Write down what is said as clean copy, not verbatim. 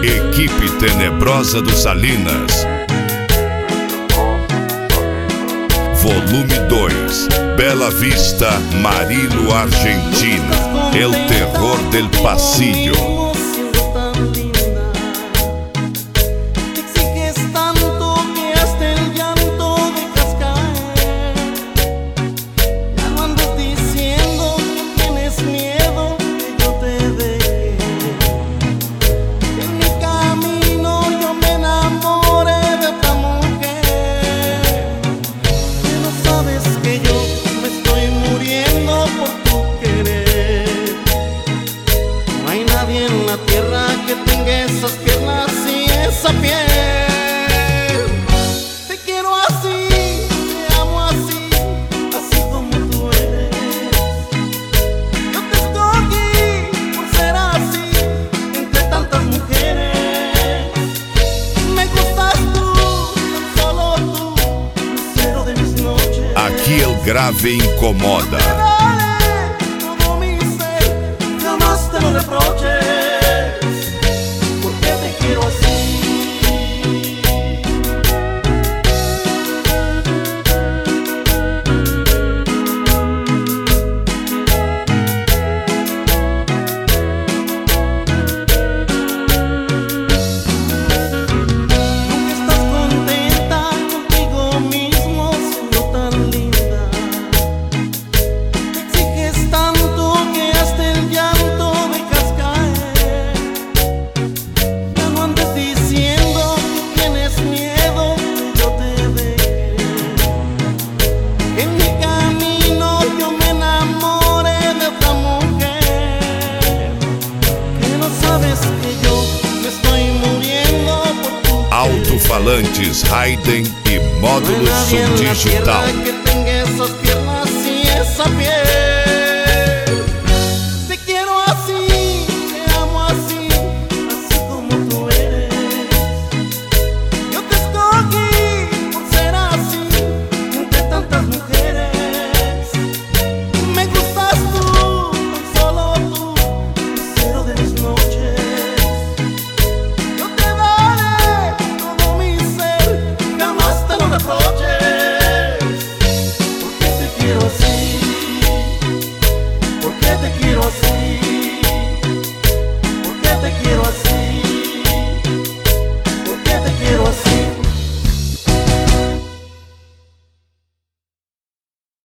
Equipe Tenebrosa do Salinas. Volume 2. Bela Vista, Marilo, Argentina. El terror del pasillo. En la tierra que tenga esas piernas y esa piel. Te quiero así, te amo así, así como tú eres. Yo te escogí por ser así entre tantas mujeres. Me gustas tú, tan solo tú, lucero de mis noches. Aqui el grave incomoda. Todo mi ser, jamás te lo reproches. Alto-falantes Hayden e módulos som digital. Que tenga esas piernas y esa piel.